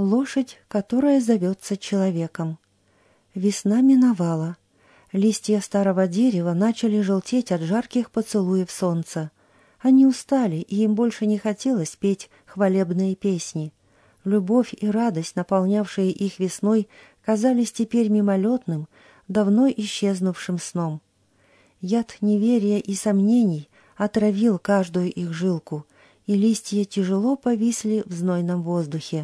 Лошадь, которая зовется человеком. Весна миновала. Листья старого дерева начали желтеть от жарких поцелуев солнца. Они устали, и им больше не хотелось петь хвалебные песни. Любовь и радость, наполнявшие их весной, казались теперь мимолетным, давно исчезнувшим сном. Яд неверия и сомнений отравил каждую их жилку, и листья тяжело повисли в знойном воздухе.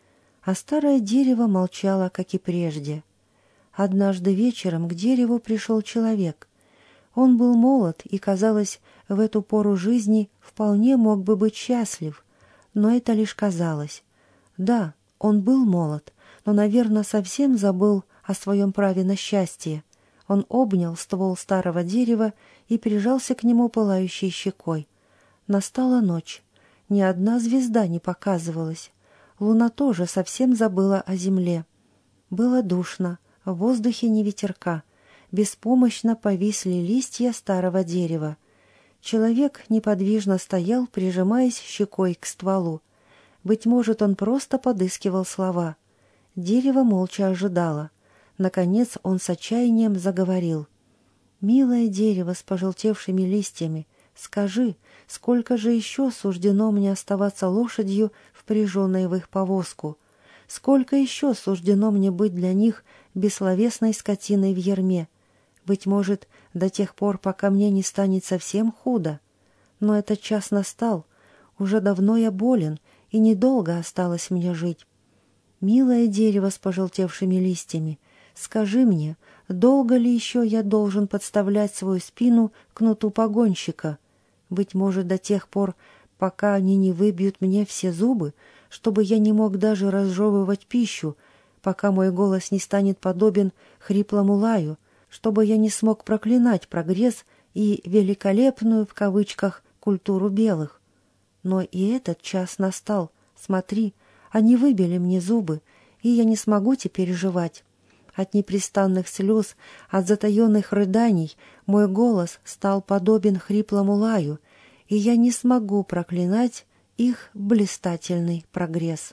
А старое дерево молчало, как и прежде. Однажды вечером к дереву пришел человек. Он был молод и, казалось, в эту пору жизни вполне мог бы быть счастлив, но это лишь казалось. Да, он был молод, но, наверное, совсем забыл о своем праве на счастье. Он обнял ствол старого дерева и прижался к нему пылающей щекой. Настала ночь. Ни одна звезда не показывалась. Луна тоже совсем забыла о земле. Было душно, в воздухе ни ветерка. Беспомощно повисли листья старого дерева. Человек неподвижно стоял, прижимаясь щекой к стволу. Быть может, он просто подыскивал слова. Дерево молча ожидало. Наконец он с отчаянием заговорил. «Милое дерево с пожелтевшими листьями, скажи, сколько же еще суждено мне оставаться лошадью, впряженной в их повозку? Сколько еще суждено мне быть для них бессловесной скотиной в ярме? Быть может, до тех пор, пока мне не станет совсем худо? Но этот час настал. Уже давно я болен, и недолго осталось мне жить. Милое дерево с пожелтевшими листьями, скажи мне, долго ли еще я должен подставлять свою спину к кнуту погонщика? Быть может, до тех пор, пока они не выбьют мне все зубы, чтобы я не мог даже разжевывать пищу, пока мой голос не станет подобен хриплому лаю, чтобы я не смог проклинать прогресс и «великолепную» в кавычках культуру белых. Но и этот час настал. Смотри, они выбили мне зубы, и я не смогу теперь жевать. От непрестанных слез, от затаенных рыданий мой голос стал подобен хриплому лаю, и я не смогу проклинать их блистательный прогресс.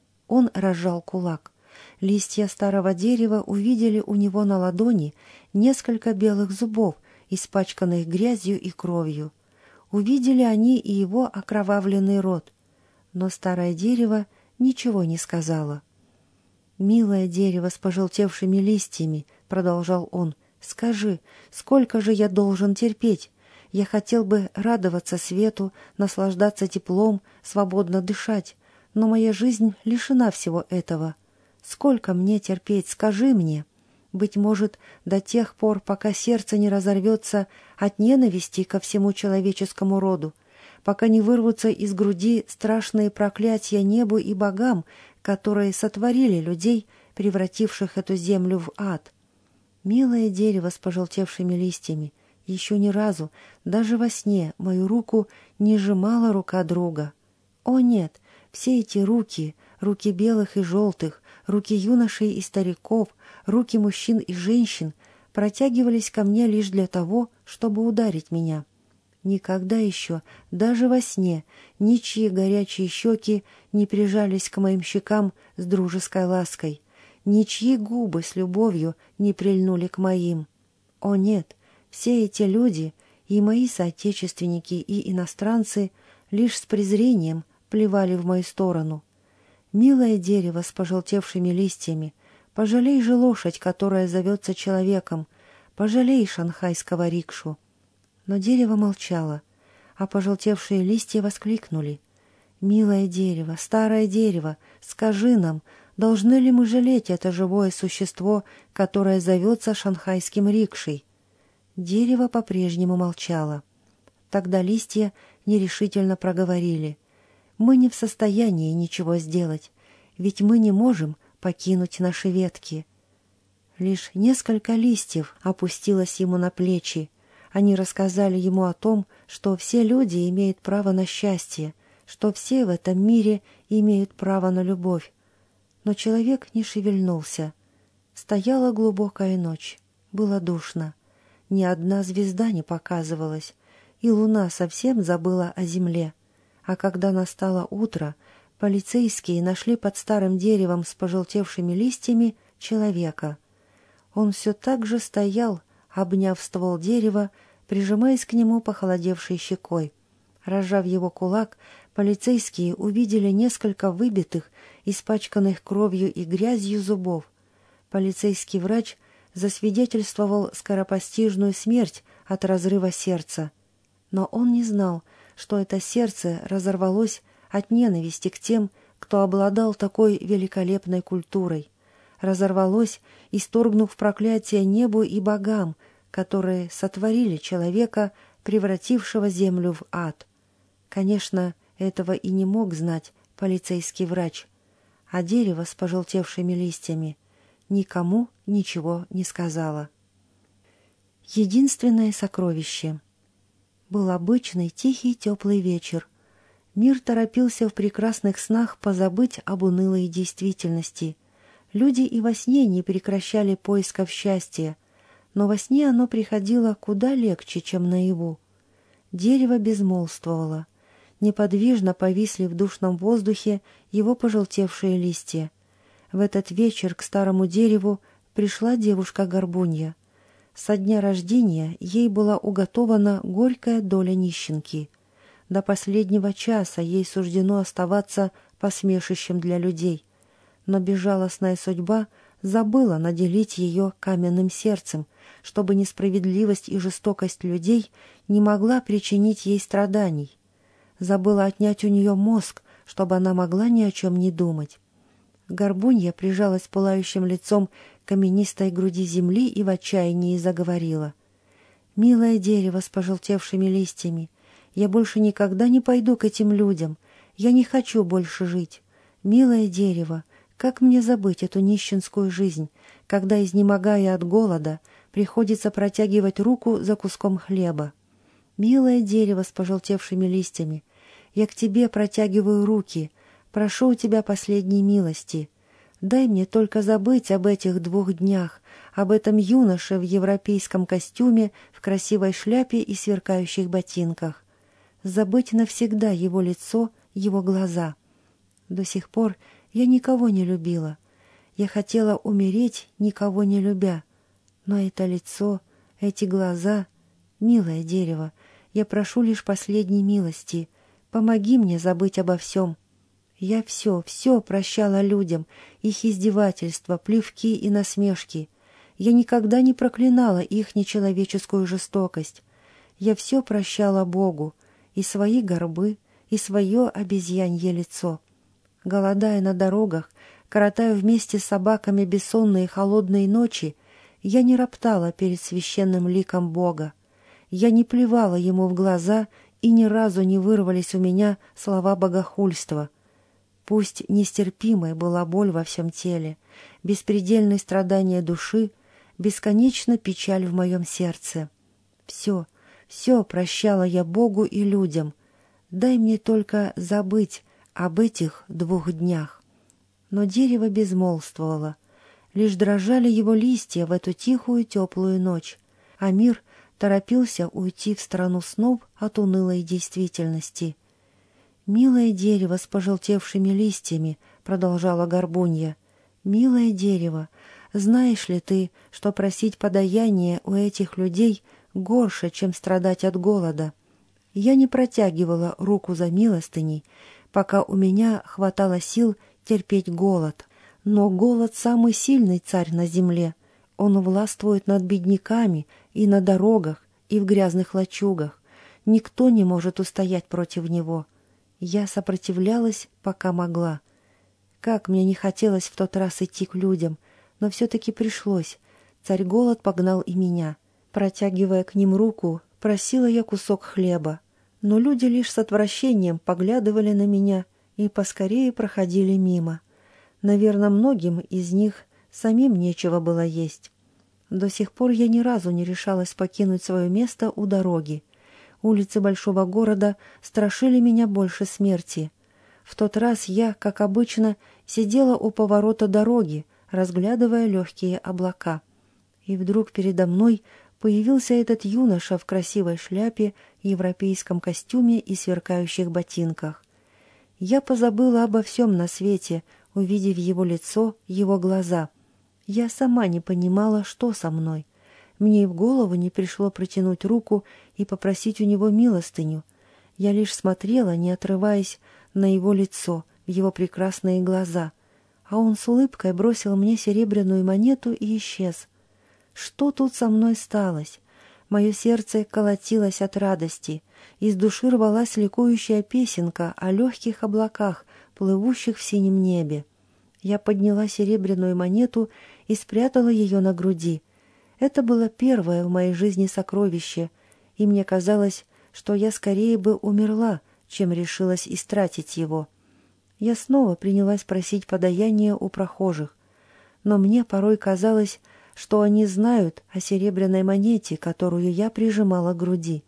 Он разжал кулак. Листья старого дерева увидели у него на ладони несколько белых зубов, испачканных грязью и кровью. Увидели они и его окровавленный рот. Но старое дерево ничего не сказала. «Милое дерево с пожелтевшими листьями», — продолжал он, — «скажи, сколько же я должен терпеть? Я хотел бы радоваться свету, наслаждаться теплом, свободно дышать, но моя жизнь лишена всего этого. Сколько мне терпеть, скажи мне? Быть может, до тех пор, пока сердце не разорвется от ненависти ко всему человеческому роду, пока не вырвутся из груди страшные проклятия небу и богам, которые сотворили людей, превративших эту землю в ад. Милое дерево с пожелтевшими листьями, еще ни разу, даже во сне, мою руку не сжимала рука друга. О нет, все эти руки, руки белых и желтых, руки юношей и стариков, руки мужчин и женщин протягивались ко мне лишь для того, чтобы ударить меня. Никогда еще, даже во сне, ничьи горячие щеки не прижались к моим щекам с дружеской лаской, ничьи губы с любовью не прильнули к моим. О нет, все эти люди, и мои соотечественники, и иностранцы, лишь с презрением плевали в мою сторону. Милое дерево с пожелтевшими листьями, пожалей же лошадь, которая зовется человеком, пожалей шанхайского рикшу. Но дерево молчало, а пожелтевшие листья воскликнули. «Милое дерево, старое дерево, скажи нам, должны ли мы жалеть это живое существо, которое зовется шанхайским рикшей?» Дерево по-прежнему молчало. Тогда листья нерешительно проговорили. «Мы не в состоянии ничего сделать, ведь мы не можем покинуть наши ветки». Лишь несколько листьев опустилось ему на плечи. Они рассказали ему о том, что все люди имеют право на счастье, что все в этом мире имеют право на любовь. Но человек не шевельнулся. Стояла глубокая ночь. Было душно. Ни одна звезда не показывалась, и луна совсем забыла о земле. А когда настало утро, Полицейские нашли под старым деревом с пожелтевшими листьями человека. Он все так же стоял, обняв ствол дерева, прижимаясь к нему похолодевшей щекой. Разжав его кулак, полицейские увидели несколько выбитых, испачканных кровью и грязью зубов. Полицейский врач засвидетельствовал скоропостижную смерть от разрыва сердца. Но он не знал, что это сердце разорвалось от ненависти к тем, кто обладал такой великолепной культурой. Разорвалось, исторгнув проклятие небу и богам, которые сотворили человека, превратившего землю в ад. Конечно, этого и не мог знать полицейский врач, а дерево с пожелтевшими листьями никому ничего не сказала. Единственное сокровище. Был обычный тихий теплый вечер. Мир торопился в прекрасных снах позабыть об унылой действительности. Люди и во сне не прекращали поисков счастья, но во сне оно приходило куда легче, чем наяву. Дерево безмолвствовало. Неподвижно повисли в душном воздухе его пожелтевшие листья. В этот вечер к старому дереву пришла девушка-горбунья. Со дня рождения ей была уготована горькая доля нищенки. До последнего часа ей суждено оставаться посмешищем для людей. Но безжалостная судьба забыла наделить ее каменным сердцем, чтобы несправедливость и жестокость людей не могла причинить ей страданий. Забыла отнять у нее мозг, чтобы она могла ни о чем не думать. Горбунья прижалась пылающим лицом к каменистой груди земли и в отчаянии заговорила. «Милое дерево с пожелтевшими листьями, я больше никогда не пойду к этим людям. Я не хочу больше жить. Милое дерево, как мне забыть эту нищенскую жизнь, когда, изнемогая от голода, приходится протягивать руку за куском хлеба? Милое дерево с пожелтевшими листьями, я к тебе протягиваю руки, прошу у тебя последней милости. Дай мне только забыть об этих 2 днях, об этом юноше в европейском костюме, в красивой шляпе и сверкающих ботинках. Забыть навсегда его лицо, его глаза. До сих пор я никого не любила. Я хотела умереть, никого не любя. Но это лицо, эти глаза... Милое дерево, я прошу лишь последней милости. Помоги мне забыть обо всем. Я все прощала людям, их издевательства, плевки и насмешки. Я никогда не проклинала их нечеловеческую жестокость. Я все прощала Богу, и свои горбы, и свое обезьянье лицо. Голодая на дорогах, коротая вместе с собаками бессонные холодные ночи, я не роптала перед священным ликом Бога. Я не плевала ему в глаза, и ни разу не вырвались у меня слова богохульства. Пусть нестерпимой была боль во всем теле, беспредельные страдания души, бесконечно печаль в моем сердце. Все прощала я Богу и людям. Дай мне только забыть об этих 2 днях. Но дерево безмолвствовало. Лишь дрожали его листья в эту тихую теплую ночь, а мир торопился уйти в страну снов от унылой действительности. «Милое дерево с пожелтевшими листьями», — продолжала горбунья, — «милое дерево, знаешь ли ты, что просить подаяния у этих людей горше, чем страдать от голода? Я не протягивала руку за милостыней, пока у меня хватало сил терпеть голод. Но голод — самый сильный царь на земле. Он властвует над бедняками и на дорогах, и в грязных лачугах. Никто не может устоять против него. Я сопротивлялась, пока могла. Как мне не хотелось в тот раз идти к людям, но все-таки пришлось. Царь-голод погнал и меня. Протягивая к ним руку, просила я кусок хлеба. Но люди лишь с отвращением поглядывали на меня и поскорее проходили мимо. Наверное, многим из них самим нечего было есть. До сих пор я ни разу не решалась покинуть свое место у дороги. Улицы большого города страшили меня больше смерти. В тот раз я, как обычно, сидела у поворота дороги, разглядывая легкие облака. И вдруг передо мной появился этот юноша в красивой шляпе, европейском костюме и сверкающих ботинках. Я позабыла обо всем на свете, увидев его лицо, его глаза. Я сама не понимала, что со мной. Мне и в голову не пришло протянуть руку и попросить у него милостыню. Я лишь смотрела, не отрываясь, на его лицо, в его прекрасные глаза. А он с улыбкой бросил мне серебряную монету и исчез. Что тут со мной сталось? Мое сердце колотилось от радости. Из души рвалась ликующая песенка о легких облаках, плывущих в синем небе. Я подняла серебряную монету и спрятала ее на груди. Это было первое в моей жизни сокровище, и мне казалось, что я скорее бы умерла, чем решилась истратить его. Я снова принялась просить подаяния у прохожих, но мне порой казалось, что они знают о серебряной монете, которую я прижимала к груди.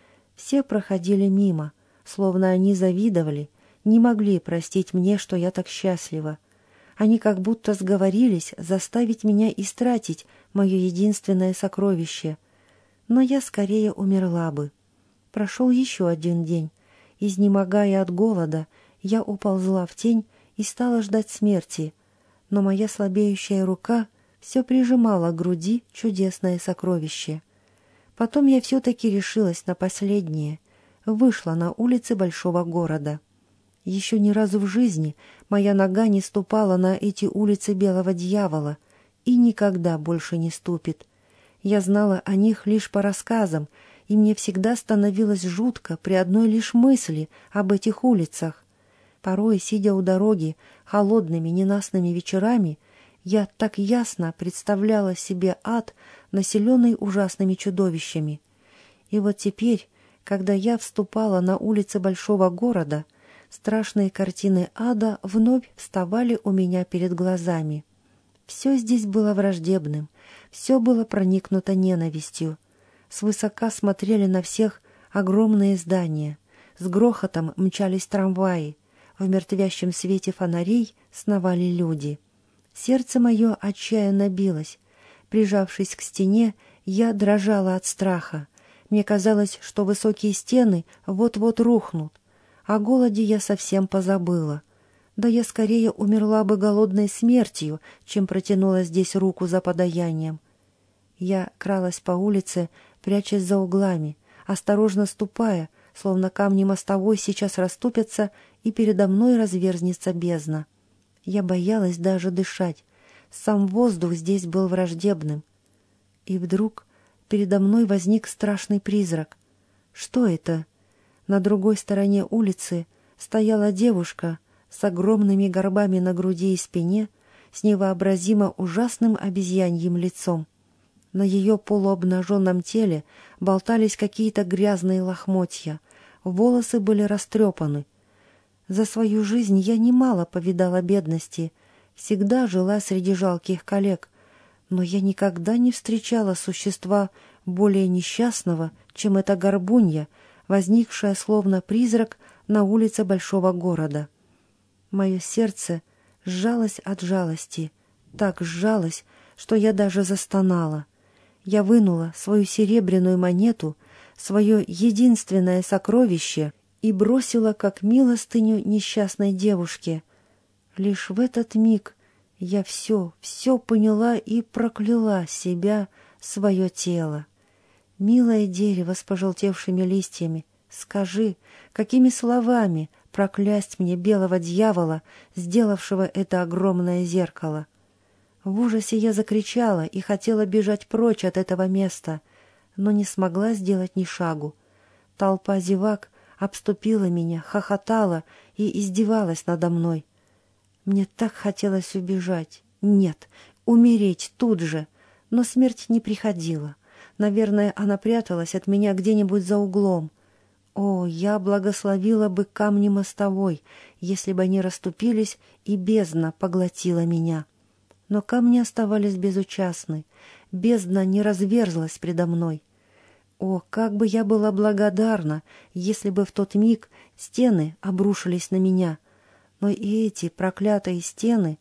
Все проходили мимо, словно они завидовали, не могли простить мне, что я так счастлива. Они как будто сговорились заставить меня истратить мое единственное сокровище. Но я скорее умерла бы. Прошел еще один день. Изнемогая от голода, я уползла в тень и стала ждать смерти. Но моя слабеющая рука все прижимала к груди чудесное сокровище. Потом я все-таки решилась на последнее. Вышла на улицы большого города. Еще ни разу в жизни моя нога не ступала на эти улицы белого дьявола и никогда больше не ступит. Я знала о них лишь по рассказам, и мне всегда становилось жутко при одной лишь мысли об этих улицах. Порой, сидя у дороги холодными ненастными вечерами, я так ясно представляла себе ад, населенный ужасными чудовищами. И вот теперь, когда я вступала на улицы большого города, страшные картины ада вновь вставали у меня перед глазами. Все здесь было враждебным, все было проникнуто ненавистью. Свысока смотрели на всех огромные здания, с грохотом мчались трамваи, в мертвящем свете фонарей сновали люди. Сердце мое отчаянно билось. Прижавшись к стене, я дрожала от страха. Мне казалось, что высокие стены вот-вот рухнут. О голоде я совсем позабыла. Да я скорее умерла бы голодной смертью, чем протянула здесь руку за подаянием. Я кралась по улице, прячась за углами, осторожно ступая, словно камни мостовой сейчас расступятся, и передо мной разверзнется бездна. Я боялась даже дышать. Сам воздух здесь был враждебным. И вдруг передо мной возник страшный призрак. Что это? На другой стороне улицы стояла девушка с огромными горбами на груди и спине, с невообразимо ужасным обезьяньим лицом. На ее полуобнаженном теле болтались какие-то грязные лохмотья, волосы были растрепаны. За свою жизнь я немало повидала бедности, всегда жила среди жалких коллег, но я никогда не встречала существа более несчастного, чем эта горбунья, возникшая словно призрак на улице большого города. Мое сердце сжалось от жалости, так сжалось, что я даже застонала. Я вынула свою серебряную монету, свое единственное сокровище, и бросила как милостыню несчастной девушке. Лишь в этот миг я все поняла и прокляла себя, свое тело. Милое дерево с пожелтевшими листьями, скажи, какими словами проклясть мне белого дьявола, сделавшего это огромное зеркало? В ужасе я закричала и хотела бежать прочь от этого места, но не смогла сделать ни шагу. Толпа зевак обступила меня, хохотала и издевалась надо мной. Мне так хотелось убежать. Нет, умереть тут же. Но смерть не приходила. Наверное, она пряталась от меня где-нибудь за углом. О, я благословила бы камни мостовой, если бы они расступились, и бездна поглотила меня. Но камни оставались безучастны. Бездна не разверзлась предо мной. О, как бы я была благодарна, если бы в тот миг стены обрушились на меня. Но и эти проклятые стены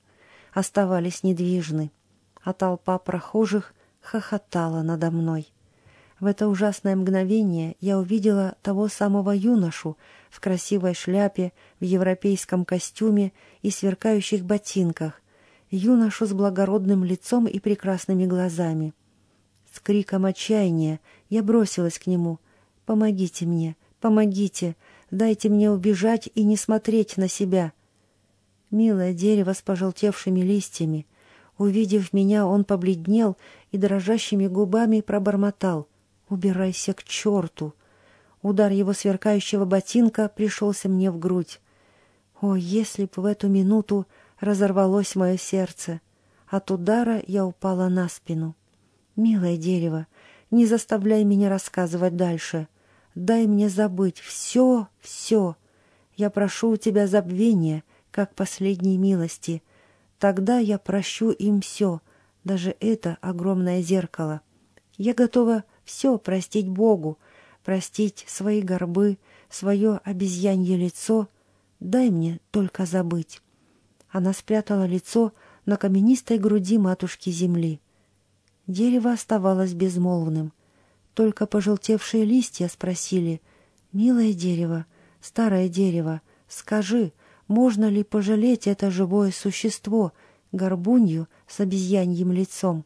оставались недвижны, а толпа прохожих хохотала надо мной. В это ужасное мгновение я увидела того самого юношу в красивой шляпе, в европейском костюме и сверкающих ботинках, юношу с благородным лицом и прекрасными глазами. С криком отчаяния я бросилась к нему. «Помогите мне, помогите, дайте мне убежать и не смотреть на себя». Милое дерево с пожелтевшими листьями. Увидев меня, он побледнел и дрожащими губами пробормотал: «Убирайся к черту!» Удар его сверкающего ботинка пришелся мне в грудь. О, если б в эту минуту разорвалось мое сердце! От удара я упала на спину. «Милое дерево, не заставляй меня рассказывать дальше. Дай мне забыть все, все. Я прошу у тебя забвения, как последней милости. Тогда я прощу им все, даже это огромное зеркало. Я готова все простить Богу, простить свои горбы, свое обезьянье лицо. Дай мне только забыть». Она спрятала лицо на каменистой груди матушки земли. Дерево оставалось безмолвным. Только пожелтевшие листья спросили: «Милое дерево, старое дерево, скажи, можно ли пожалеть это живое существо, горбунью с обезьяньим лицом?»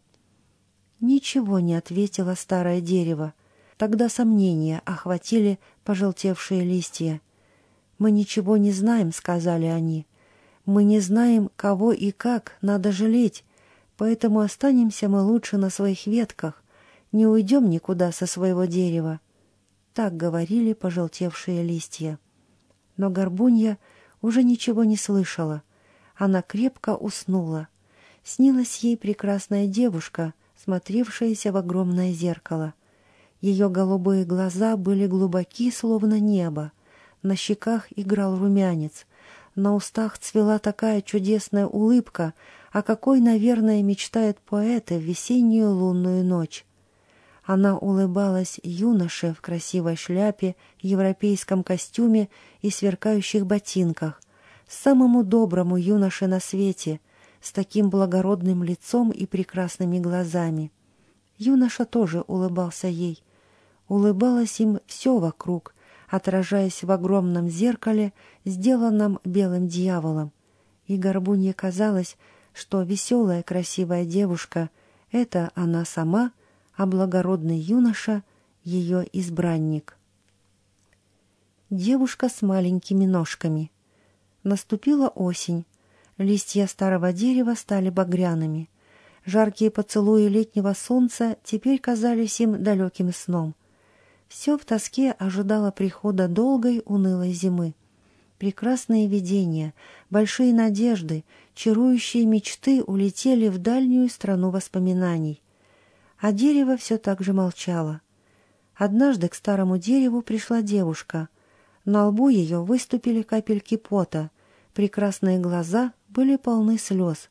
Ничего не ответило старое дерево. Тогда сомнения охватили пожелтевшие листья. «Мы ничего не знаем», — сказали они. «Мы не знаем, кого и как надо жалеть, поэтому останемся мы лучше на своих ветках, не уйдем никуда со своего дерева». Так говорили пожелтевшие листья. Но горбунья уже ничего не слышала. Она крепко уснула. Снилась ей прекрасная девушка, смотревшаяся в огромное зеркало. Ее голубые глаза были глубоки, словно небо. На щеках играл румянец. На устах цвела такая чудесная улыбка, о какой, наверное, мечтают поэты в весеннюю лунную ночь. Она улыбалась юноше в красивой шляпе, европейском костюме и сверкающих ботинках, самому доброму юноше на свете, с таким благородным лицом и прекрасными глазами. Юноша тоже улыбался ей. Улыбалось им все вокруг, отражаясь в огромном зеркале, сделанном белым дьяволом. И горбунье казалось, что веселая красивая девушка — это она сама, а благородный юноша — ее избранник. Девушка с маленькими ножками. Наступила осень. Листья старого дерева стали багряными. Жаркие поцелуи летнего солнца теперь казались им далеким сном. Все в тоске ожидало прихода долгой унылой зимы. Прекрасные видения, большие надежды, чарующие мечты улетели в дальнюю страну воспоминаний. А дерево все так же молчало. Однажды к старому дереву пришла девушка. На лбу ее выступили капельки пота, прекрасные глаза были полны слез.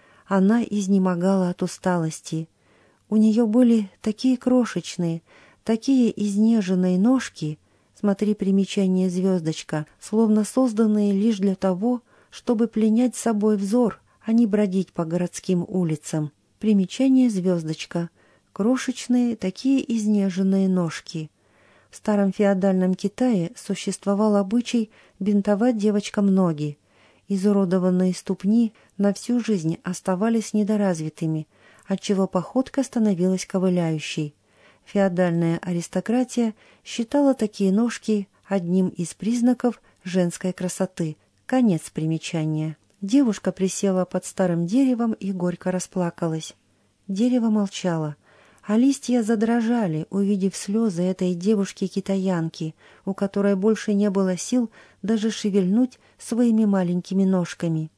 Она изнемогала от усталости. У нее были такие крошечные, такие изнеженные ножки, смотри примечание звездочка, словно созданные лишь для того, чтобы пленять собой взор, а не бродить по городским улицам. Примечание звездочка. Крошечные, такие изнеженные ножки. В старом феодальном Китае существовал обычай бинтовать девочкам ноги. Изуродованные ступни на всю жизнь оставались недоразвитыми, отчего походка становилась ковыляющей. Феодальная аристократия считала такие ножки одним из признаков женской красоты. Конец примечания. Девушка присела под старым деревом и горько расплакалась. Дерево молчало, а листья задрожали, увидев слезы этой девушки-китаянки, у которой больше не было сил даже шевельнуть своими маленькими ножками.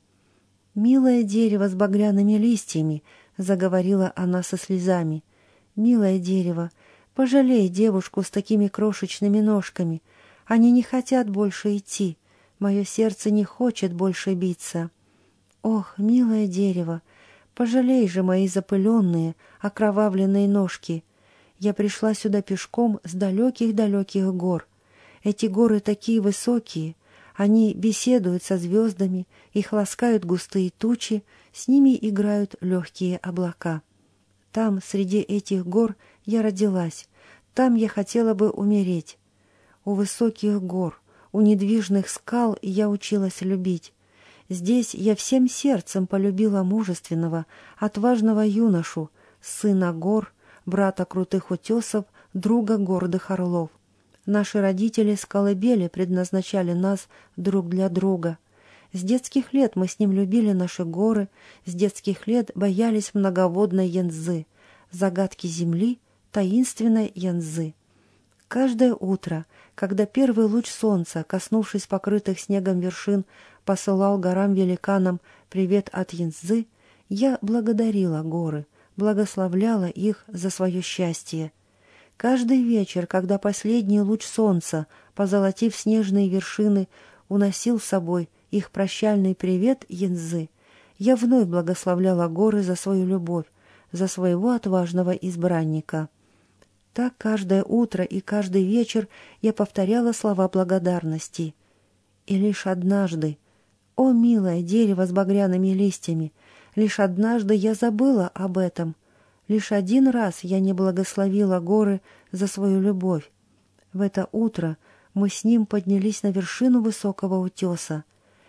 «Милое дерево с багряными листьями», — заговорила она со слезами, — «милое дерево, пожалей девушку с такими крошечными ножками. Они не хотят больше идти. Мое сердце не хочет больше биться. Ох, милое дерево, пожалей же мои запыленные, окровавленные ножки. Я пришла сюда пешком с далеких-далеких гор. Эти горы такие высокие, они беседуют со звездами, их ласкают густые тучи, с ними играют легкие облака. Там, среди этих гор, я родилась, Там я хотела бы умереть. У высоких гор, у недвижных скал я училась любить. Здесь я всем сердцем полюбила мужественного, отважного юношу, сына гор, брата крутых утесов, друга гордых орлов. Наши родители с колыбели предназначали нас друг для друга. С детских лет мы с ним любили наши горы, с детских лет боялись многоводной Янцзы, загадки земли, таинственной Янцзы. Каждое утро, когда первый луч солнца, коснувшись покрытых снегом вершин, посылал горам-великанам привет от Янцзы, я благодарила горы, благословляла их за свое счастье. Каждый вечер, когда последний луч солнца, позолотив снежные вершины, уносил с собой их прощальный привет Янцзы, я вновь благословляла горы за свою любовь, за своего отважного избранника. Так каждое утро и каждый вечер я повторяла слова благодарности. И лишь однажды, о, милое дерево с багряными листьями, лишь однажды я забыла об этом. Лишь один раз я не благословила горы за свою любовь. В это утро мы с ним поднялись на вершину высокого утеса.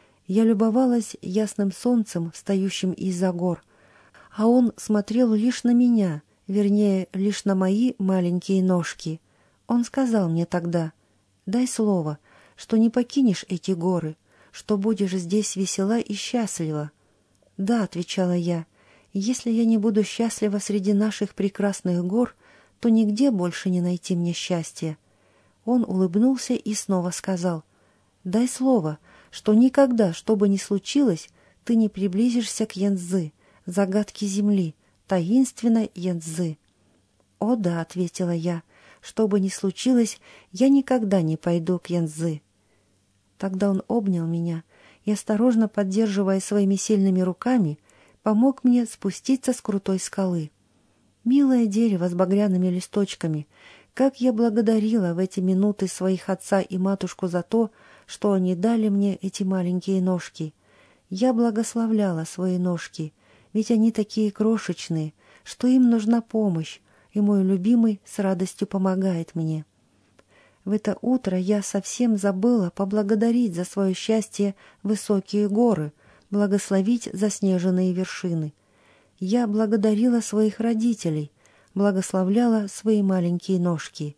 Я любовалась ясным солнцем, встающим из-за гор, а он смотрел лишь на меня, вернее, лишь на мои маленькие ножки. Он сказал мне тогда: «Дай слово, что не покинешь эти горы, что будешь здесь весела и счастлива». «Да», — отвечала я, — «если я не буду счастлива среди наших прекрасных гор, то нигде больше не найти мне счастья». Он улыбнулся и снова сказал: «Дай слово, что никогда, что бы ни случилось, ты не приблизишься к Янцзы, загадке земли, таинственной Янцзы». «О да», — ответила я, — «что бы ни случилось, я никогда не пойду к Янцзы». Тогда он обнял меня и, осторожно поддерживая своими сильными руками, помог мне спуститься с крутой скалы. Милое дерево с багряными листочками, как я благодарила в эти минуты своих отца и матушку за то, что они дали мне эти маленькие ножки. Я благословляла свои ножки, ведь они такие крошечные, что им нужна помощь, и мой любимый с радостью помогает мне. В это утро я совсем забыла поблагодарить за свое счастье высокие горы, благословить заснеженные вершины. Я благодарила своих родителей, благословляла свои маленькие ножки.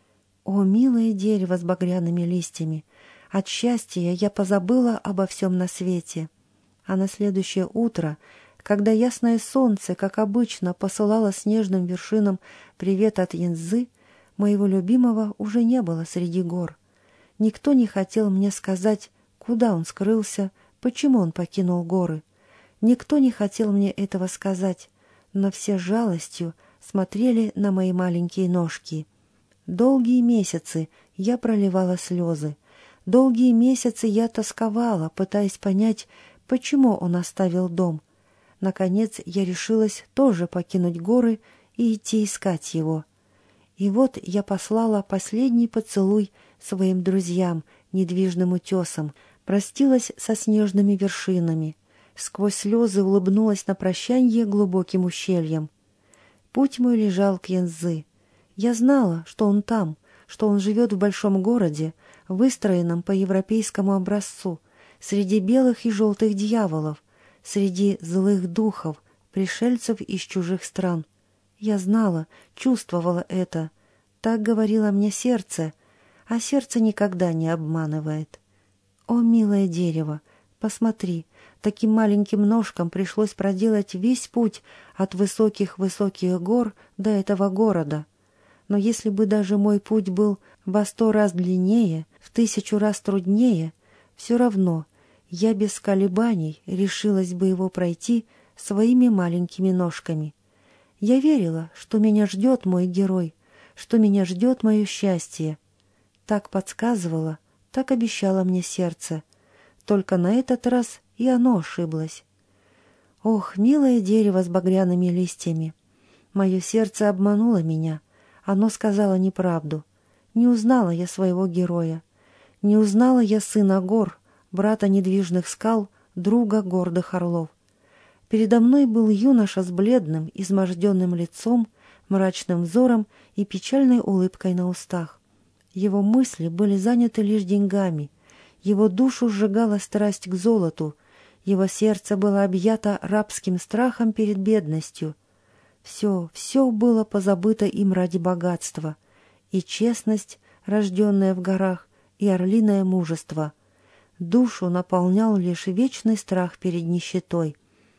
О, милое дерево с багряными листьями! От счастья я позабыла обо всем на свете. А на следующее утро, когда ясное солнце, как обычно, посылало снежным вершинам привет от Янцзы, моего любимого уже не было среди гор. Никто не хотел мне сказать, куда он скрылся, почему он покинул горы. Никто не хотел мне этого сказать, но все с жалостью смотрели на мои маленькие ножки. Долгие месяцы я проливала слезы. Долгие месяцы я тосковала, пытаясь понять, почему он оставил дом. Наконец я решилась тоже покинуть горы и идти искать его. И вот я послала последний поцелуй своим друзьям, недвижным утесам, простилась со снежными вершинами, сквозь слезы улыбнулась на прощанье глубоким ущельем. Путь мой лежал к Янцзы. Я знала, что он там, что он живет в большом городе, выстроенном по европейскому образцу, среди белых и желтых дьяволов, среди злых духов, пришельцев из чужих стран. Я знала, чувствовала это. Так говорило мне сердце, а сердце никогда не обманывает. О, милое дерево, посмотри, таким маленьким ножкам пришлось проделать весь путь от высоких-высоких гор до этого города. Но если бы даже мой путь был во 100 раз длиннее, в 1000 раз труднее, все равно я без колебаний решилась бы его пройти своими маленькими ножками. Я верила, что меня ждет мой герой, что меня ждет мое счастье. Так подсказывало, так обещало мне сердце. Только на этот раз и оно ошиблось. Ох, милое дерево с багряными листьями! Мое сердце обмануло меня. Оно сказало неправду. Не узнала я своего героя. Не узнала я сына гор, брата недвижных скал, друга гордых орлов. Передо мной был юноша с бледным, изможденным лицом, мрачным взором и печальной улыбкой на устах. Его мысли были заняты лишь деньгами. Его душу сжигала страсть к золоту. Его сердце было объято рабским страхом перед бедностью. Все было позабыто им ради богатства. И честность, рожденная в горах, и орлиное мужество. Душу наполнял лишь вечный страх перед нищетой.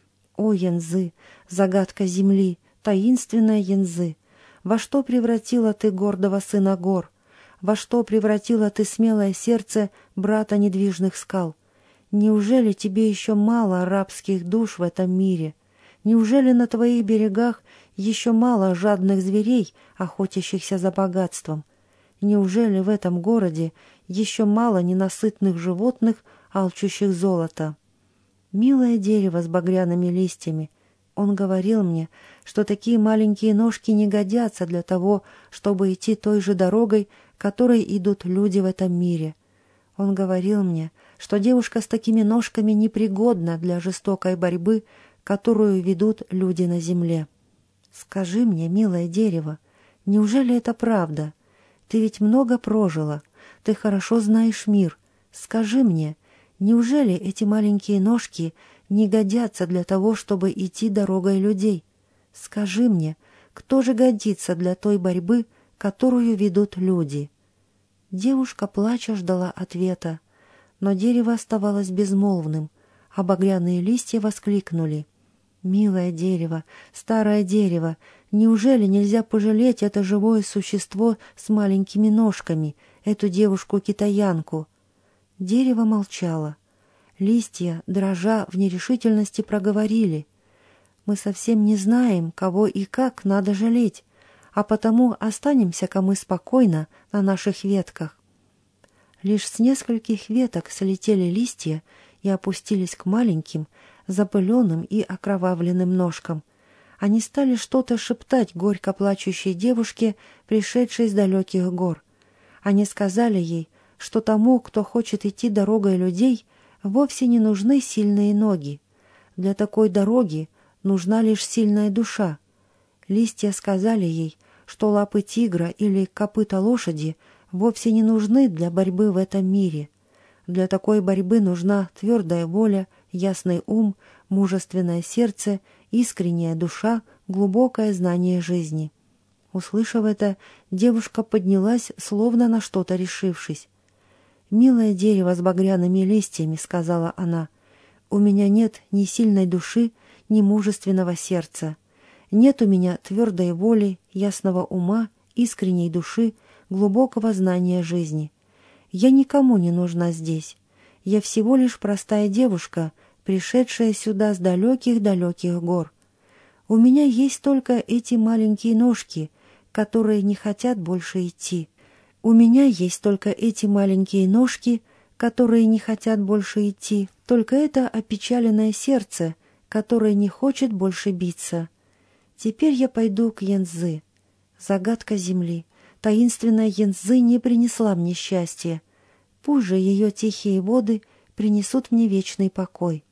О, Янзы, загадка земли, таинственная Янзы! Во что превратила ты гордого сына гор? Во что превратила ты смелое сердце брата недвижных скал? Неужели тебе еще мало рабских душ в этом мире? Неужели на твоих берегах еще мало жадных зверей, охотящихся за богатством? Неужели в этом городе еще мало ненасытных животных, алчущих золота? Милое дерево с багряными листьями, он говорил мне, что такие маленькие ножки не годятся для того, чтобы идти той же дорогой, которой идут люди в этом мире. Он говорил мне, что девушка с такими ножками непригодна для жестокой борьбы, которую ведут люди на земле. Скажи мне, милое дерево, неужели это правда? Ты ведь много прожила, ты хорошо знаешь мир. Скажи мне, неужели эти маленькие ножки не годятся для того, чтобы идти дорогой людей? Скажи мне, кто же годится для той борьбы, которую ведут люди?» Девушка, плача, ждала ответа, но дерево оставалось безмолвным, а багряные листья воскликнули: «Милое дерево, старое дерево, неужели нельзя пожалеть это живое существо с маленькими ножками, эту девушку-китаянку?» Дерево молчало. Листья, дрожа в нерешительности, проговорили: «Мы совсем не знаем, кого и как надо жалеть, а потому останемся-ка мы спокойно на наших ветках». Лишь с нескольких веток слетели листья и опустились к маленьким, запыленным и окровавленным ножкам. Они стали что-то шептать горько плачущей девушке, пришедшей с далеких гор. Они сказали ей, что тому, кто хочет идти дорогой людей, вовсе не нужны сильные ноги. Для такой дороги нужна лишь сильная душа. Листья сказали ей, что лапы тигра или копыта лошади вовсе не нужны для борьбы в этом мире. Для такой борьбы нужна твердая воля, ясный ум, мужественное сердце, искренняя душа, глубокое знание жизни. Услышав это, девушка поднялась, словно на что-то решившись. «Милое дерево с багряными листьями», — сказала она, — «у меня нет ни сильной души, ни мужественного сердца. Нет у меня твердой воли, ясного ума, искренней души, глубокого знания жизни. Я никому не нужна здесь. Я всего лишь простая девушка, пришедшая сюда с далеких-далеких гор. У меня есть только эти маленькие ножки, которые не хотят больше идти. У меня есть только эти маленькие ножки, которые не хотят больше идти, только это опечаленное сердце, которое не хочет больше биться. Теперь я пойду к Янзы. Загадка земли, таинственная Янзы не принесла мне счастья. Пусть же ее тихие воды принесут мне вечный покой.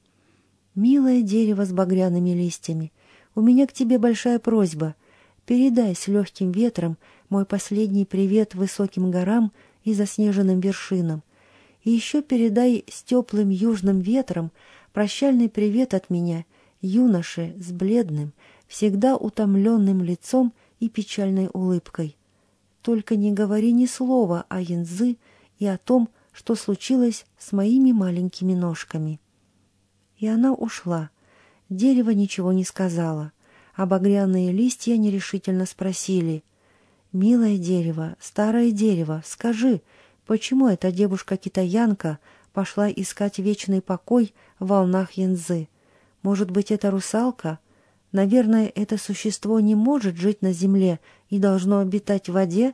Милое дерево с багряными листьями, у меня к тебе большая просьба. Передай с легким ветром мой последний привет высоким горам и заснеженным вершинам. И еще передай с теплым южным ветром прощальный привет от меня юноше с бледным, всегда утомленным лицом и печальной улыбкой. Только не говори ни слова о Янзы и о том, что случилось с моими маленькими ножками». И она ушла. Дерево ничего не сказала, а багряные листья нерешительно спросили: «Милое дерево, старое дерево, скажи, почему эта девушка-китаянка пошла искать вечный покой в волнах Янзы? Может быть, это русалка? Наверное, это существо не может жить на земле и должно обитать в воде?»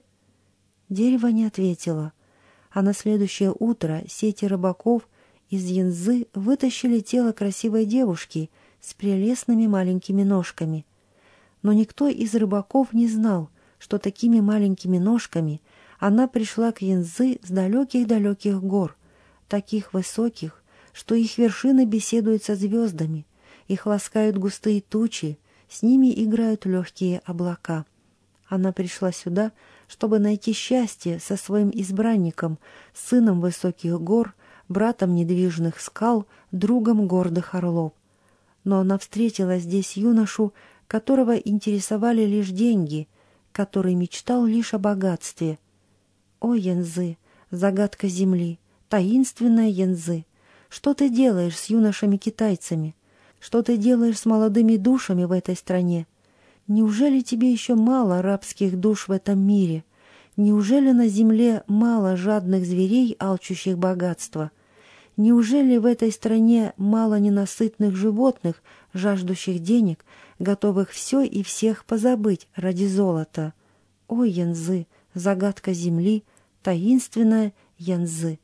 Дерево не ответило, а на следующее утро сети рыбаков из Янзы вытащили тело красивой девушки с прелестными маленькими ножками. Но никто из рыбаков не знал, что такими маленькими ножками она пришла к Янзы с далеких-далеких гор, таких высоких, что их вершины беседуют со звездами, их ласкают густые тучи, с ними играют легкие облака. Она пришла сюда, чтобы найти счастье со своим избранником, сыном высоких гор, братом недвижных скал, другом гордых орлов. Но она встретила здесь юношу, которого интересовали лишь деньги, который мечтал лишь о богатстве. О, Янзы, загадка земли, таинственная Янзы, что ты делаешь с юношами-китайцами? Что ты делаешь с молодыми душами в этой стране? Неужели тебе еще мало рабских душ в этом мире? Неужели на земле мало жадных зверей, алчущих богатства? Неужели в этой стране мало ненасытных животных, жаждущих денег, готовых все и всех позабыть ради золота? О, Янзы, загадка земли, таинственная Янзы!